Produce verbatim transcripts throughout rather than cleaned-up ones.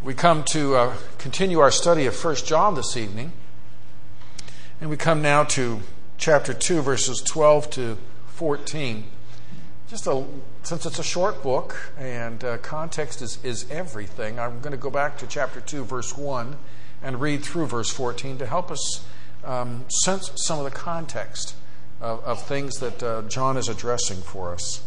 We come to uh, continue our study of First John this evening, and we come now to chapter two, verses twelve to fourteen. Just a, since it's a short book and uh, context is, is everything, I'm going to go back to chapter two, verse one, and read through verse fourteen to help us um, sense some of the context of, of things that uh, John is addressing for us.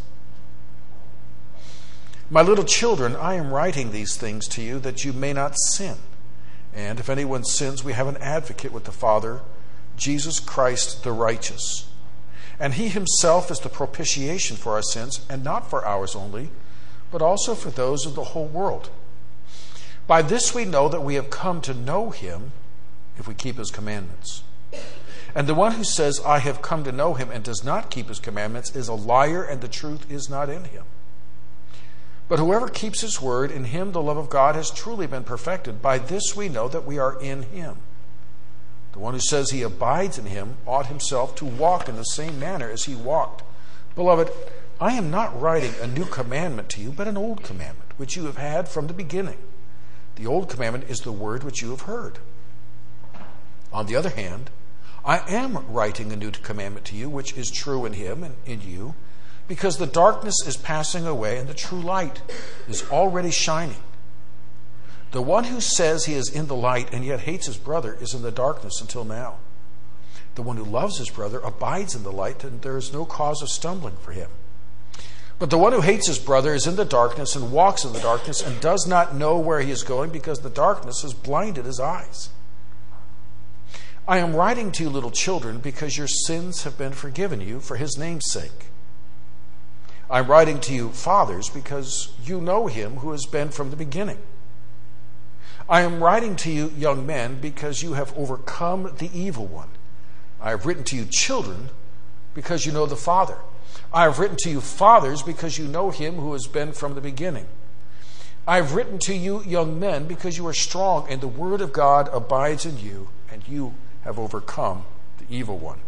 My little children, I am writing these things to you that you may not sin. And if anyone sins, we have an advocate with the Father, Jesus Christ the righteous. And he himself is the propitiation for our sins, and not for ours only, but also for those of the whole world. By this we know that we have come to know him if we keep his commandments. And the one who says, I have come to know him, and does not keep his commandments is a liar, and the truth is not in him. But whoever keeps his word, in him the love of God has truly been perfected. By this we know that we are in him. The one who says he abides in him ought himself to walk in the same manner as he walked. Beloved, I am not writing a new commandment to you, but an old commandment, which you have had from the beginning. The old commandment is the word which you have heard. On the other hand, I am writing a new commandment to you, which is true in him and in you, because the darkness is passing away and the true light is already shining. The one who says he is in the light and yet hates his brother is in the darkness until now. The one who loves his brother abides in the light, and there is no cause of stumbling for him. But the one who hates his brother is in the darkness and walks in the darkness and does not know where he is going, because the darkness has blinded his eyes. I am writing to you, little children, because your sins have been forgiven you for his name's sake. I'm writing to you, fathers, because you know him who has been from the beginning. I am writing to you, young men, because you have overcome the evil one. I have written to you, children, because you know the Father. I have written to you, fathers, because you know him who has been from the beginning. I have written to you, young men, because you are strong, and the word of God abides in you, and you have overcome the evil one.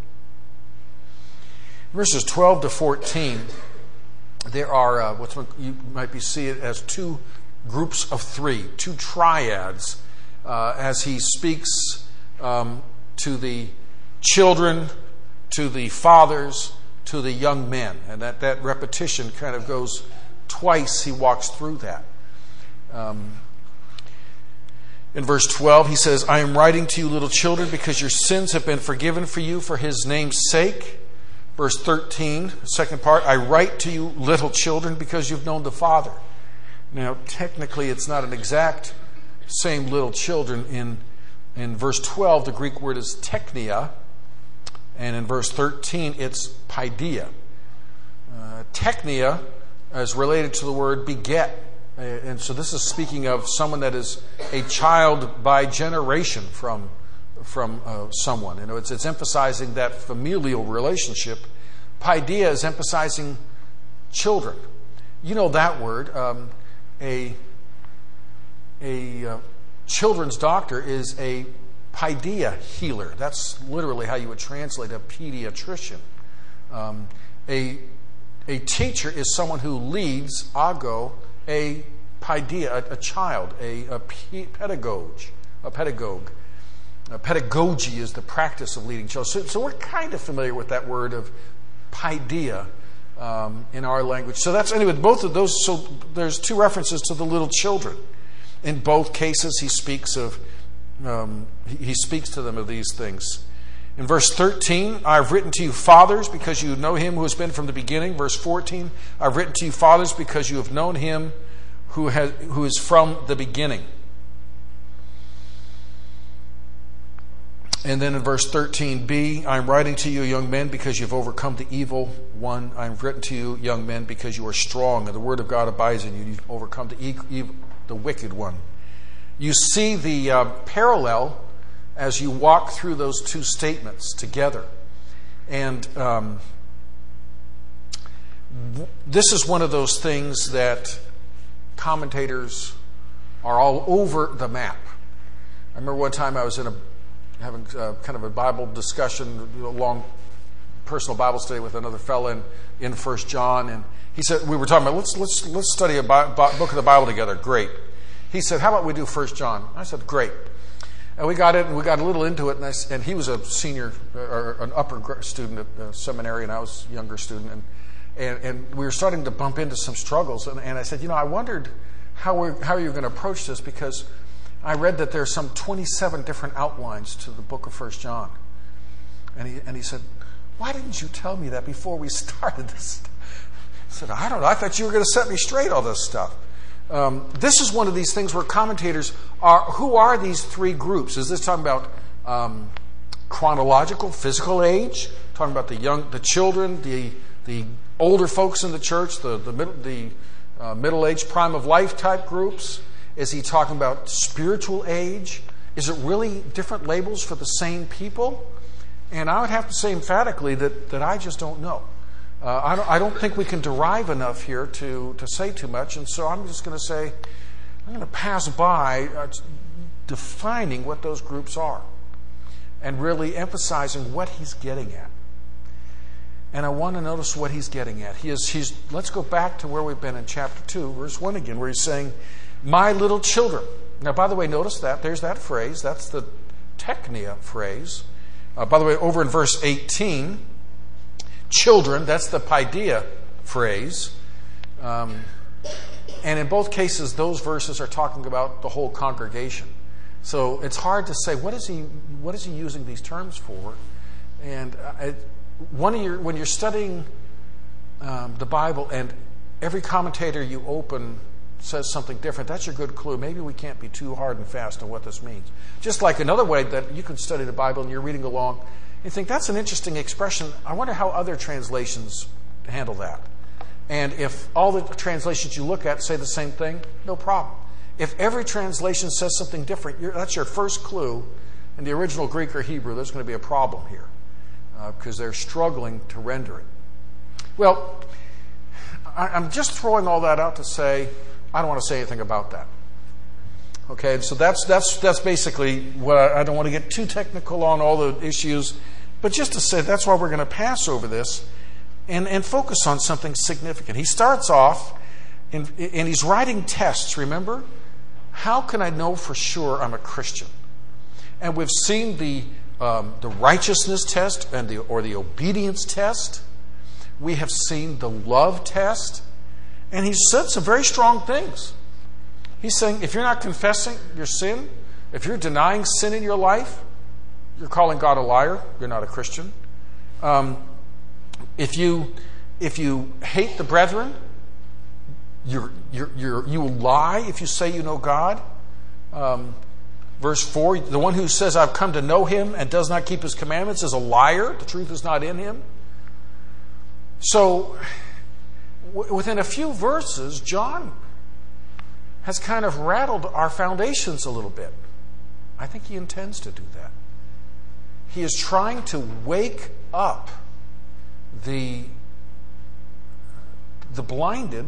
Verses twelve to fourteen, there are uh, what you might be see it as two groups of three, two triads, uh, as he speaks um, to the children, to the fathers, to the young men. And that, that repetition kind of goes twice. He walks through that. Um, in verse twelve, he says, I am writing to you, little children, because your sins have been forgiven for you for his name's sake. Verse thirteen, second part, I write to you, little children, because you've known the Father. Now, technically, it's not an exact same little children. In, in verse twelve, the Greek word is teknia, and in verse thirteen, it's paideia. Uh, teknia is related to the word beget, uh, and so this is speaking of someone that is a child by generation from from uh, someone. You know, it's, it's emphasizing that familial relationship. Paideia is emphasizing children. You know that word. Um, a a uh, children's doctor is a paideia healer. That's literally how you would translate a pediatrician. Um, a a teacher is someone who leads, ago, a paideia, a, a child, a, a pedagogue, a pedagogue. Uh, pedagogy is the practice of leading children. So, so we're kind of familiar with that word of paideia um, in our language. So that's, anyway, both of those, so there's two references to the little children. In both cases, he speaks of, um, he, he speaks to them of these things. In verse thirteen, I've written to you, fathers, because you know him who has been from the beginning. Verse fourteen, I've written to you, fathers, because you have known him who has who is from the beginning. And then in verse thirteen b, I'm writing to you, young men, because you've overcome the evil one. I've written to you, young men, because you are strong, and the word of God abides in you. You've overcome the evil, the wicked one. You see the uh, parallel as you walk through those two statements together. And um, w- this is one of those things that commentators are all over the map. I remember one time I was in a having uh, kind of a Bible discussion, a long personal Bible study with another fellow in, in First John, and he said, we were talking about, let's let's let's study a Bi- book of the Bible together. Great. he said, how about we do First John? I said, great. And we got it, and we got a little into it, and, I, and he was a senior, or an upper student at the seminary, and I was a younger student, and, and, and we were starting to bump into some struggles, and, and I said, you know, I wondered how, we're, how you're going to approach this, because I read that there's some twenty-seven different outlines to the book of First John. And he, and he said, why didn't you tell me that before we started this? I said, I don't know, I thought you were going to set me straight all this stuff. Um, this is one of these things where commentators are, who are these three groups? Is this talking about um, chronological, physical age? Talking about the young, the children, the the older folks in the church, the the middle, the uh, middle-aged, prime of life type groups? Is he talking about spiritual age? Is it really different labels for the same people? And I would have to say emphatically that that I just don't know. Uh, I, don't, I don't think we can derive enough here to, to say too much, and so I'm just going to say, I'm going to pass by uh, defining what those groups are and really emphasizing what he's getting at. And I want to notice what he's getting at. He is, he's, let's go back to where we've been in chapter two, verse one again, where he's saying, my little children. Now, by the way, notice that. There's that phrase. That's the teknia phrase. Uh, by the way, over in verse eighteen, children, that's the paideia phrase. Um, and in both cases, those verses are talking about the whole congregation. So it's hard to say, what is he what is he using these terms for? And I, one of your, when you're studying um, the Bible and every commentator you open says something different, that's your good clue. Maybe we can't be too hard and fast on what this means. Just like another way that you can study the Bible and you're reading along, you think, that's an interesting expression. I wonder how other translations handle that. And if all the translations you look at say the same thing, no problem. If every translation says something different, you're, that's your first clue. In the original Greek or Hebrew, there's going to be a problem here uh, because they're struggling to render it. Well, I, I'm just throwing all that out to say I don't want to say anything about that. Okay, so that's that's that's basically what I, I don't want to get too technical on all the issues, but just to say that's why we're going to pass over this and, and focus on something significant. He starts off in, and he's writing tests, remember? How can I know for sure I'm a Christian? And we've seen the um, the righteousness test and the or the obedience test. We have seen the love test, and he's said some very strong things. He's saying, if you're not confessing your sin, if you're denying sin in your life, you're calling God a liar. You're not a Christian. Um, if you if you hate the brethren, you're, you're, you're, you will lie if you say you know God. Um, verse four, the one who says, I've come to know him and does not keep his commandments is a liar. The truth is not in him. So, w- within a few verses, John has kind of rattled our foundations a little bit. I think he intends to do that. He is trying to wake up the, the blinded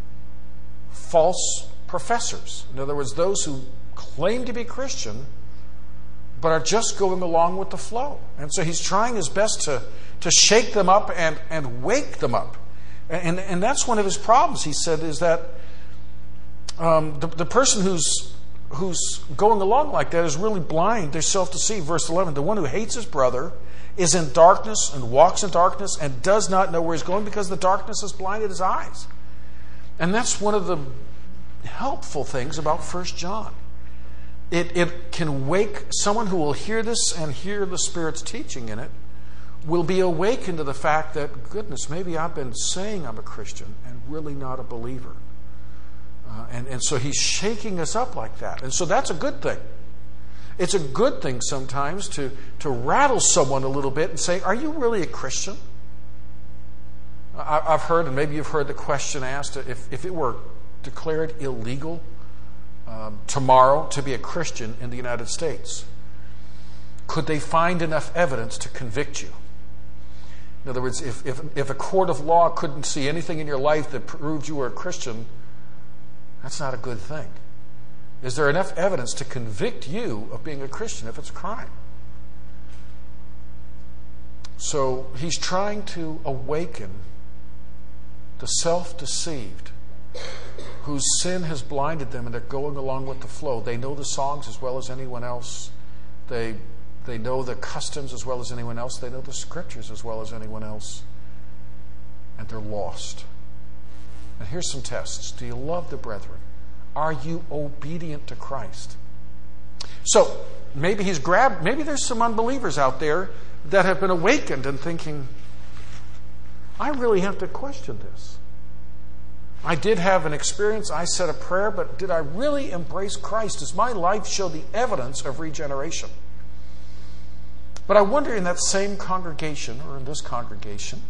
false professors. In other words, those who claim to be Christian but are just going along with the flow. And so he's trying his best to, to shake them up and, and wake them up. And, and that's one of his problems, he said, is that Um, the, the person who's who's going along like that is really blind. They're self-deceived. Verse eleven, the one who hates his brother is in darkness and walks in darkness and does not know where he's going because the darkness has blinded his eyes. And that's one of the helpful things about First John. It, it can wake someone who will hear this and hear the Spirit's teaching in it, will be awakened to the fact that, goodness, maybe I've been saying I'm a Christian and really not a believer. Uh, and, and so he's shaking us up like that. And so that's a good thing. It's a good thing sometimes to, to rattle someone a little bit and say, are you really a Christian? I, I've heard, and maybe you've heard the question asked, if, if it were declared illegal um, tomorrow to be a Christian in the United States, could they find enough evidence to convict you? In other words, if, if, if a court of law couldn't see anything in your life that proved you were a Christian, that's not a good thing. Is there enough evidence to convict you of being a Christian if it's a crime? So he's trying to awaken the self-deceived whose sin has blinded them and they're going along with the flow. They know the songs as well as anyone else. They, they know the customs as well as anyone else. They know the scriptures as well as anyone else. And they're lost. And here's some tests. Do you love the brethren? Are you obedient to Christ? So, maybe he's grabbed, maybe there's some unbelievers out there that have been awakened and thinking, I really have to question this. I did have an experience, I said a prayer, but did I really embrace Christ? Does my life show the evidence of regeneration? But I wonder in that same congregation, or in this congregation,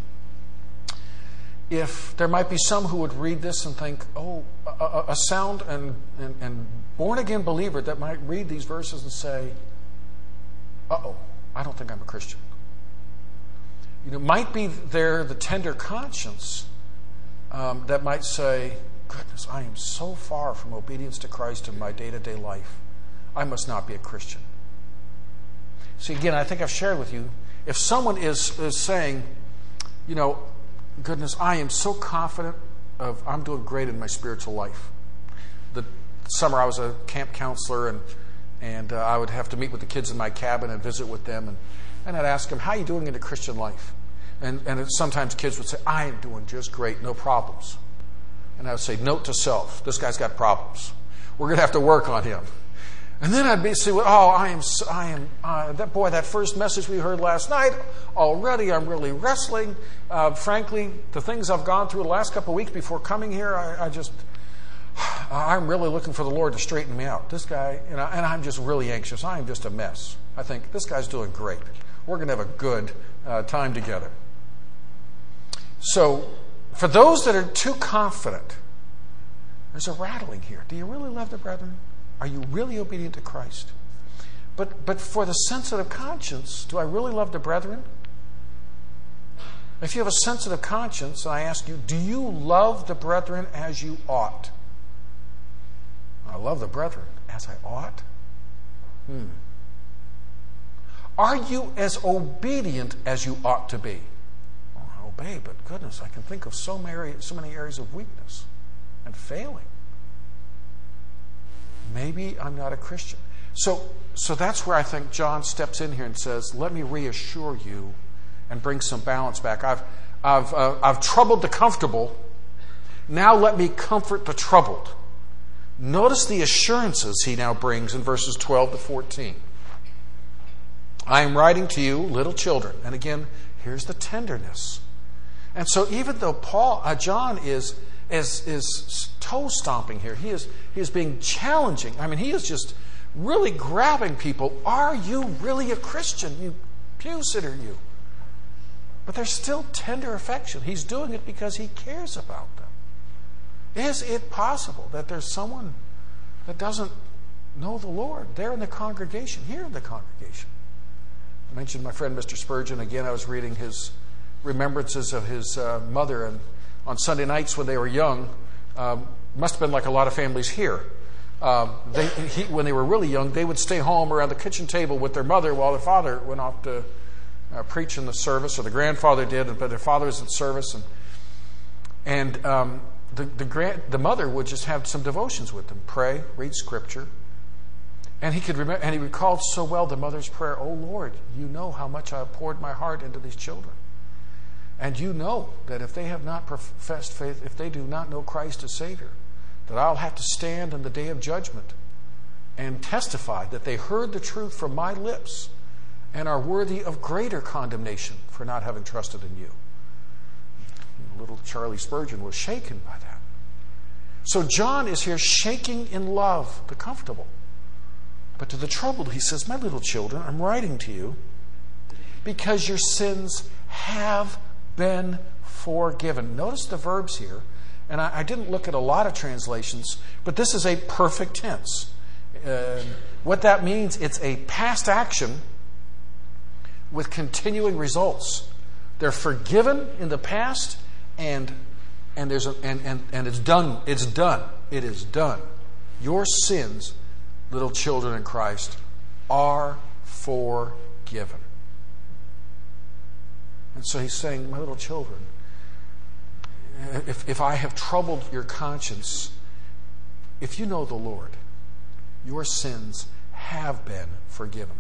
if there might be some who would read this and think, oh, a, a sound and, and, and born-again believer that might read these verses and say, uh-oh, I don't think I'm a Christian. You know, might be there the tender conscience um, that might say, goodness, I am so far from obedience to Christ in my day-to-day life. I must not be a Christian. See, again, I think I've shared with you, if someone is, is saying, you know, goodness, I am so confident of I'm doing great in my spiritual life. The summer I was a camp counselor, and and uh, I would have to meet with the kids in my cabin and visit with them, and, and I'd ask them, how are you doing in the Christian life? And and it, sometimes kids would say, I am doing just great, no problems. And I would say, note to self, this guy's got problems. We're going to have to work on him. And then I'd be say, well, oh, I am, I am, uh, that boy, that first message we heard last night, already I'm really wrestling. Uh, frankly, the things I've gone through the last couple of weeks before coming here, I, I just, I'm really looking for the Lord to straighten me out. This guy, you know, and I'm just really anxious. I am just a mess. I think, this guy's doing great. We're going to have a good uh, time together. So, for those that are too confident, there's a rattling here. Do you really love the brethren? Are you really obedient to Christ? But but for the sensitive conscience, do I really love the brethren? If you have a sensitive conscience, I ask you, do you love the brethren as you ought? I love the brethren as I ought. Hmm. Are you as obedient as you ought to be? Oh, I obey, but goodness, I can think of so many, so many areas of weakness and failing. Maybe I'm not a Christian. So, so that's where I think John steps in here and says, let me reassure you and bring some balance back. I've, I've, uh, I've troubled the comfortable. Now let me comfort the troubled. Notice the assurances he now brings in verses twelve to fourteen. I am writing to you, little children. And again, here's the tenderness. And so even though Paul, uh, John is, is, is toe stomping here, he is, he is being challenging. I mean, he is just really grabbing people. Are you really a Christian? You pew sitter, you. But there's still tender affection. He's doing it because he cares about them. Is it possible that there's someone that doesn't know the Lord there in the congregation, here in the congregation? I mentioned my friend Mister Spurgeon. Again, I was reading his remembrances of his uh, mother, and on Sunday nights when they were young, um, must have been like a lot of families here. Um, they, he, when they were really young, they would stay home around the kitchen table with their mother while their father went off to uh, preach in the service, or the grandfather did, but their father was in service. And, and um, the, the, grand, the mother would just have some devotions with them, pray, read Scripture. And he could remember, and he recalled so well the mother's prayer, "Oh Lord, you know how much I have poured my heart into these children. And you know that if they have not professed faith, if they do not know Christ as Savior, that I'll have to stand in the day of judgment and testify that they heard the truth from my lips and are worthy of greater condemnation for not having trusted in you." Little Charlie Spurgeon was shaken by that. So John is here shaking in love, the comfortable. But to the troubled, he says, "My little children, I'm writing to you because your sins have been forgiven." Notice the verbs here. And I, I didn't look at a lot of translations, but this is a perfect tense. Uh, what that means, it's a past action with continuing results. They're forgiven in the past, and and there's a, and, and, and it's done. It's done. It is done. Your sins, little children in Christ, are forgiven. And so he's saying, my little children, if, if I have troubled your conscience if you know the Lord, your sins have been forgiven.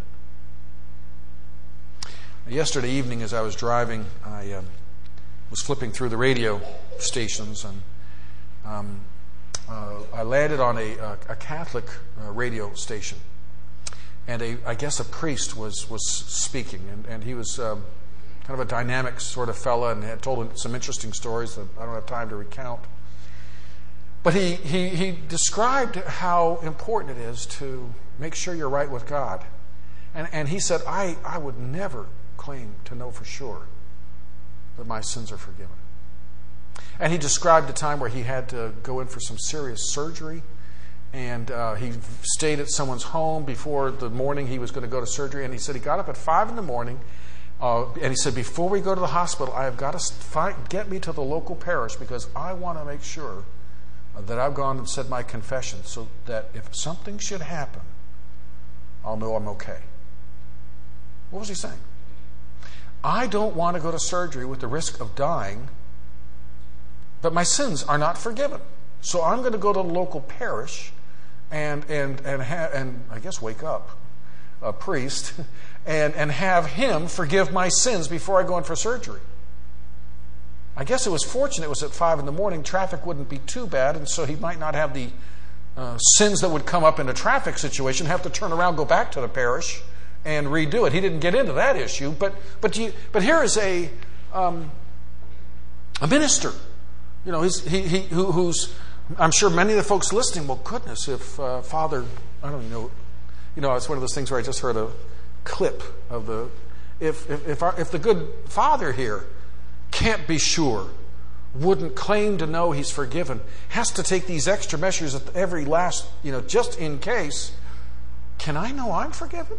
Yesterday evening, as I was driving, I uh, was flipping through the radio stations, and um, uh, I landed on a, a Catholic uh, radio station. And a, I guess a priest was, was speaking, and, and he was um, kind of a dynamic sort of fella and had told some interesting stories that I don't have time to recount. But he, he, he described how important it is to make sure you're right with God. And, and he said, I, I would never claim to know for sure that my sins are forgiven. And he described a time where he had to go in for some serious surgery, and uh, he stayed at someone's home before the morning he was going to go to surgery, and he said he got up at five in the morning, uh, and he said, before we go to the hospital, I have got to find, get me to the local parish, because I want to make sure that I've gone and said my confession, so that if something should happen, I'll know I'm okay. What was he saying? I don't want to go to surgery with the risk of dying, but my sins are not forgiven. So I'm going to go to the local parish and and and ha- and I guess wake up a priest and and have him forgive my sins before I go in for surgery. I guess it was fortunate it was at five in the morning. Traffic wouldn't be too bad, and so he might not have the uh, sins that would come up in a traffic situation, have to turn around, go back to the parish, and redo it. He didn't get into that issue, but but you, but here is a um, a minister, you know, he's, he he who, who's I'm sure many of the folks listening. Well, goodness, if uh, Father, I don't know, you know, it's one of those things where I just heard a clip of the if if if, our, if the good Father here can't be sure, wouldn't claim to know he's forgiven, has to take these extra measures at every last, you know, just in case. Can I know I'm forgiven?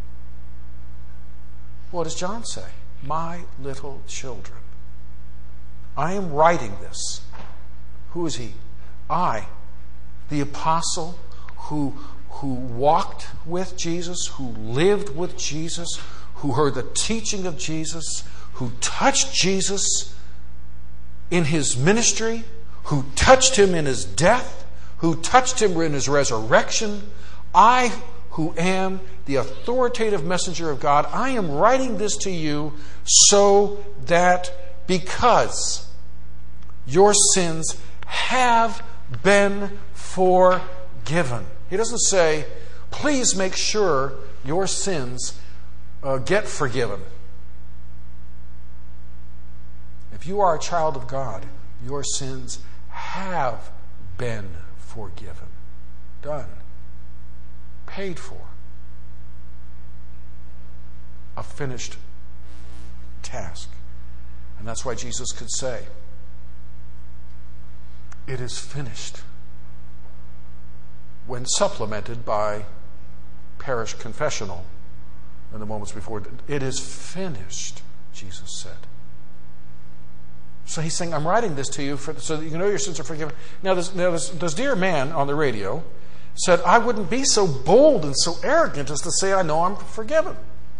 What does John say? My little children, I am writing this. Who is he? I, the apostle who, who walked with Jesus, who lived with Jesus, who heard the teaching of Jesus, who touched Jesus in his ministry, who touched him in his death, who touched him in his resurrection. I, who am the authoritative messenger of God, I am writing this to you so that because your sins have been forgiven. He doesn't say, please make sure your sins uh, get forgiven. If you are a child of God, your sins have been forgiven. Done. Paid for. A finished task. And that's why Jesus could say, it is finished, when supplemented by parish confessional in the moments before. It is finished, Jesus said. So he's saying, I'm writing this to you for, so that you know your sins are forgiven. Now, this, now this, this dear man on the radio said, I wouldn't be so bold and so arrogant as to say I know I'm forgiven.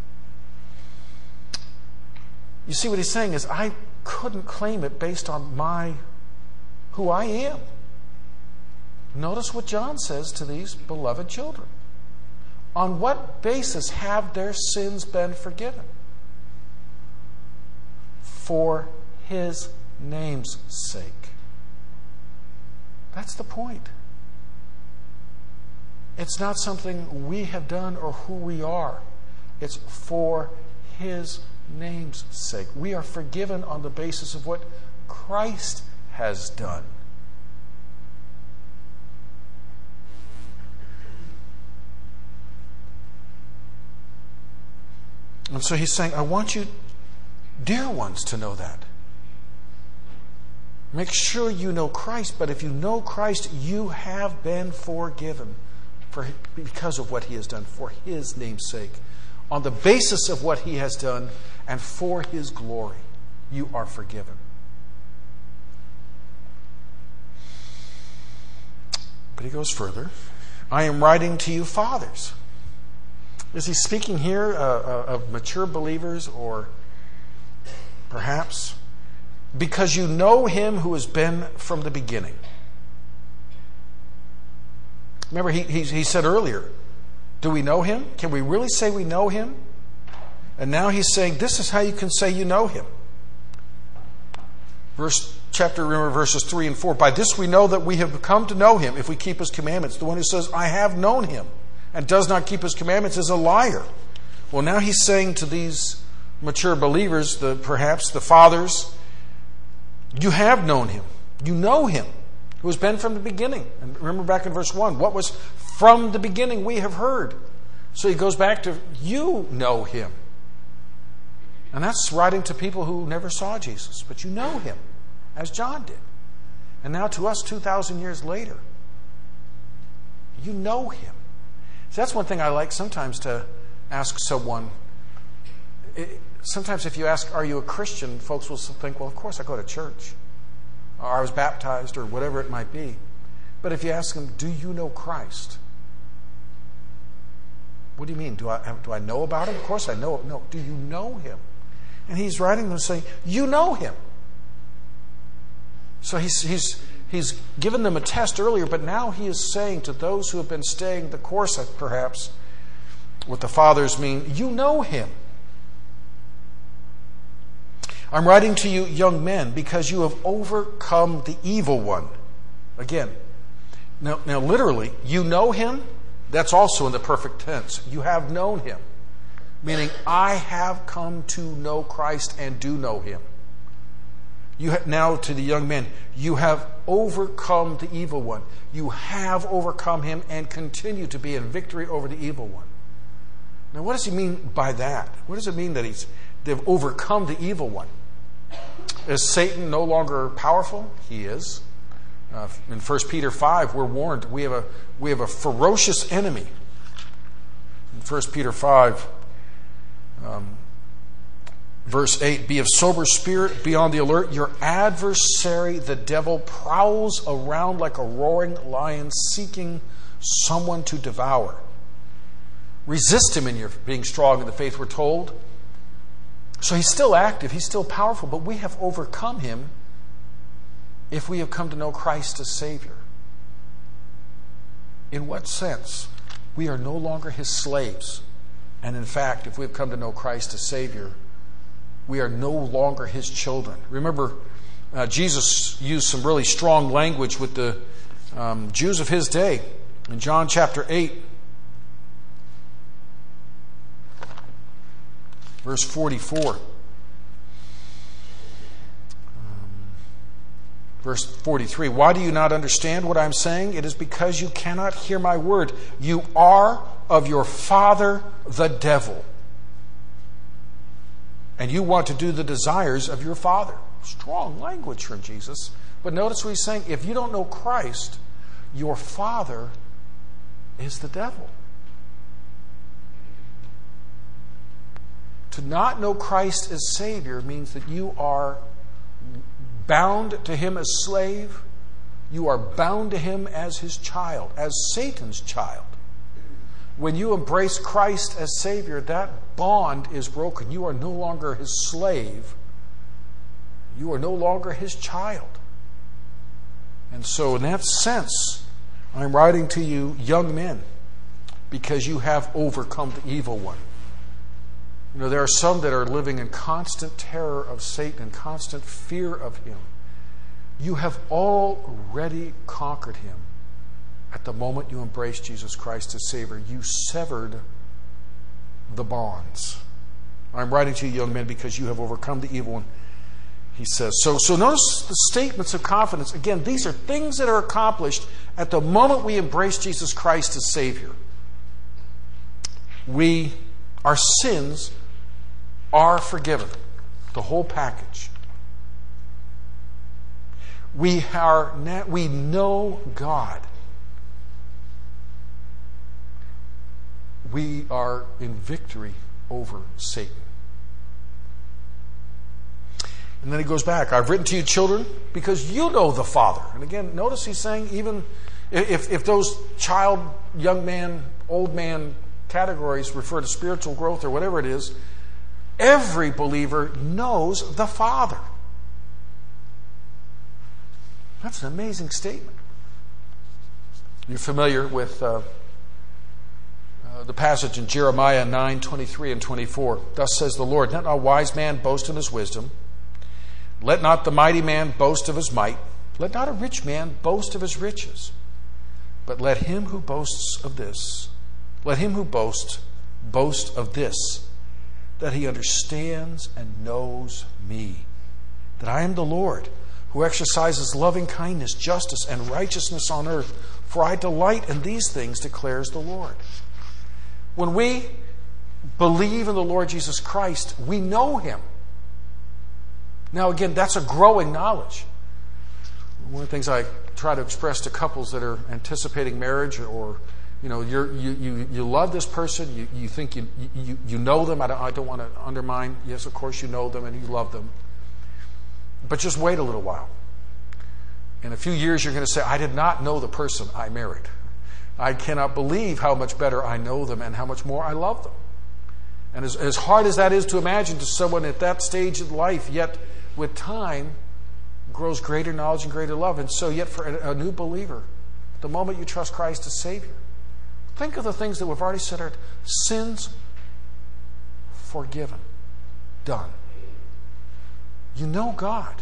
You see, what he's saying is, I couldn't claim it based on my who I am. Notice what John says to these beloved children. On what basis have their sins been forgiven? For his name's sake. That's the point. It's not something we have done or who we are. It's for his name's sake. We are forgiven on the basis of what Christ has done. And so he's saying, I want you, dear ones, to know that. Make sure you know Christ, but if you know Christ, you have been forgiven for, because of what he has done, for his name's sake. On the basis of what he has done and for his glory, you are forgiven. But he goes further. I am writing to you, fathers. Is he speaking here uh, uh, of mature believers, or perhaps because you know him who has been from the beginning? Remember, he, he, he said earlier, do we know him? Can we really say we know him? And now he's saying, this is how you can say you know him. Verse chapter, remember verses three and four. By this we know that we have come to know him if we keep his commandments. The one who says, I have known him, and does not keep his commandments is a liar. Well, now he's saying to these mature believers, the perhaps the fathers, you have known him. You know him, who has been from the beginning. And remember back in verse one, what was from the beginning we have heard. So he goes back to, you know him. And that's writing to people who never saw Jesus, but you know him, as John did. And now to us two thousand years later, you know him. So that's one thing I like sometimes to ask someone. It, sometimes if you ask, are you a Christian, folks will think, well, of course I go to church, or I was baptized, or whatever it might be. But if you ask them, do you know Christ? What do you mean? Do I, do I know about him? Of course I know. No, do you know him? And he's writing them saying, you know him. So he's, he's, he's given them a test earlier, but now he is saying to those who have been staying the course, perhaps, what the fathers mean, you know him. I'm writing to you, young men, because you have overcome the evil one. Again, now, now literally, you know him, that's also in the perfect tense. You have known him. Meaning, I have come to know Christ and do know him. You have, now to the young men, you have overcome the evil one. You have overcome him and continue to be in victory over the evil one. Now, what does he mean by that? What does it mean that he's they've overcome the evil one? Is Satan no longer powerful? He is. Uh, in First Peter five, we're warned we have a we have a ferocious enemy. In First Peter five, um, verse eight, be of sober spirit, be on the alert. Your adversary, the devil, prowls around like a roaring lion, seeking someone to devour. Resist him in your being strong in the faith, we're told. So he's still active, he's still powerful, but we have overcome him if we have come to know Christ as Savior. In what sense? We are no longer his slaves. And in fact, if we have come to know Christ as Savior, we are no longer his children. Remember, uh, Jesus used some really strong language with the um, Jews of his day. In John chapter eight, verse forty-four. Um, verse forty-three. Why do you not understand what I'm saying? It is because you cannot hear my word. You are of your father, the devil. And you want to do the desires of your father. Strong language from Jesus. But notice what he's saying. If you don't know Christ, your father is the devil. To not know Christ as Savior means that you are bound to him as slave. You are bound to him as his child, as Satan's child. When you embrace Christ as Savior, that bond is broken. You are no longer his slave. You are no longer his child. And so in that sense, I'm writing to you, young men, because you have overcome the evil one. You know, there are some that are living in constant terror of Satan and constant fear of him. You have already conquered him. At the moment you embraced Jesus Christ as Savior, you severed the bonds. I'm writing to you, young men, because you have overcome the evil one, he says. So, so notice the statements of confidence. Again, these are things that are accomplished at the moment we embrace Jesus Christ as Savior. We, our sins are forgiven. The whole package. We are we know God. We are in victory over Satan. And then he goes back. I've written to you, children, because you know the Father. And again, notice he's saying even if, if those child, young man, old man categories refer to spiritual growth or whatever it is, every believer knows the Father. That's an amazing statement. You're familiar with uh, uh, the passage in Jeremiah nine, twenty-three and twenty-four. Thus says the Lord, let not a wise man boast in his wisdom. Let not the mighty man boast of his might. Let not a rich man boast of his riches. But let him who boasts of this, let him who boasts, boast of this, that he understands and knows me, that I am the Lord, who exercises loving kindness, justice, and righteousness on earth. For I delight in these things, declares the Lord. When we believe in the Lord Jesus Christ, we know Him. Now again, that's a growing knowledge. One of the things I try to express to couples that are anticipating marriage, or you know, you're, you you you love this person, you you think you you you know them. I don't, I don't want to undermine. Yes, of course you know them and you love them, but just wait a little while. In a few years, you're going to say, "I did not know the person I married. I cannot believe how much better I know them and how much more I love them." And as as hard as that is to imagine to someone at that stage of life, yet with time grows greater knowledge and greater love. And so yet for a, a new believer, the moment you trust Christ as Savior, think of the things that we've already said are sins forgiven, done. You know God.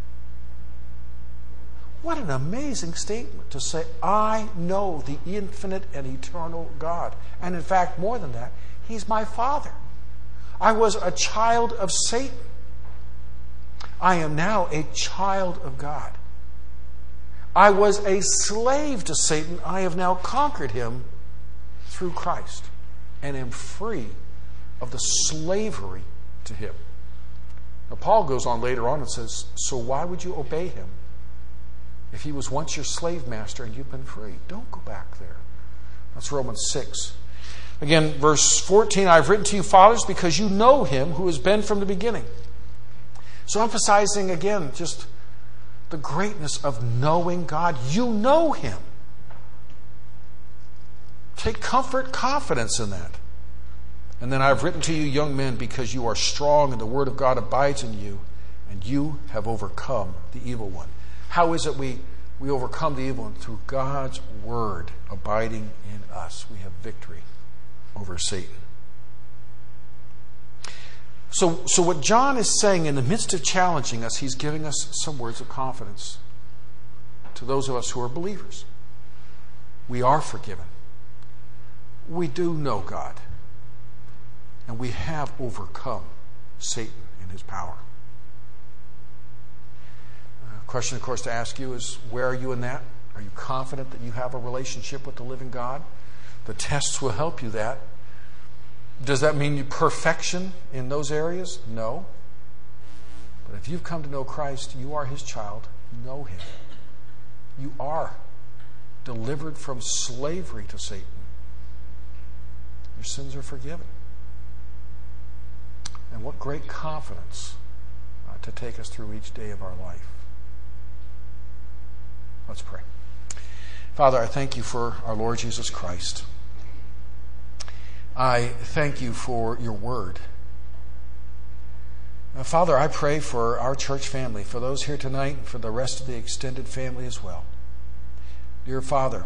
What an amazing statement to say, I know the infinite and eternal God. And in fact, more than that, He's my Father. I was a child of Satan. I am now a child of God. I was a slave to Satan. I have now conquered him through Christ and am free of the slavery to him. Now, Paul goes on later on and says, so why would you obey him if he was once your slave master and you've been free? Don't go back there. That's Romans six. Again, verse fourteen, I've written to you, fathers, because you know him who has been from the beginning. So emphasizing again just the greatness of knowing God. You know him. Take comfort, confidence in that. And then I've written to you, young men, because you are strong and the word of God abides in you, and you have overcome the evil one. How is it we, we overcome the evil one? Through God's word abiding in us. We have victory over Satan. So, so what John is saying, in the midst of challenging us, he's giving us some words of confidence to those of us who are believers. We are forgiven. We do know God. And we have overcome Satan and his power. A question, of course, to ask you is, where are you in that? Are you confident that you have a relationship with the living God? The tests will help you that. Does that mean you perfection in those areas? No. But if you've come to know Christ, you are his child. You know him. You are delivered from slavery to Satan. Your sins are forgiven. And what great confidence uh, to take us through each day of our life. Let's pray. Father, I thank you for our Lord Jesus Christ. I thank you for your word. Now, Father, I pray for our church family, for those here tonight, and for the rest of the extended family as well. Dear Father,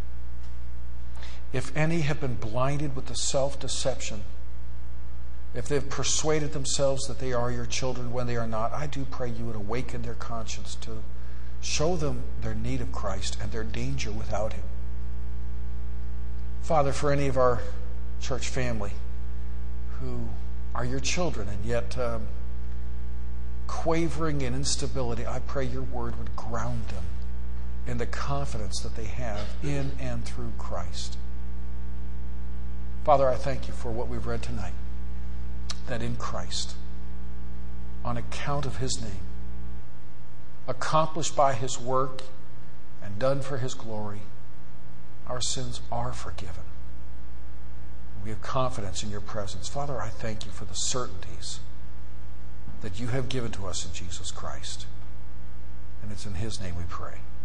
if any have been blinded with the self-deception, if they've persuaded themselves that they are your children when they are not, I do pray you would awaken their conscience to show them their need of Christ and their danger without him. Father, for any of our church family who are your children and yet um, quavering in instability, I pray your word would ground them in the confidence that they have in and through Christ. Father, I thank you for what we've read tonight, that in Christ, on account of his name, accomplished by his work and done for his glory, our sins are forgiven. We have confidence in your presence. Father, I thank you for the certainties that you have given to us in Jesus Christ. And it's in his name we pray.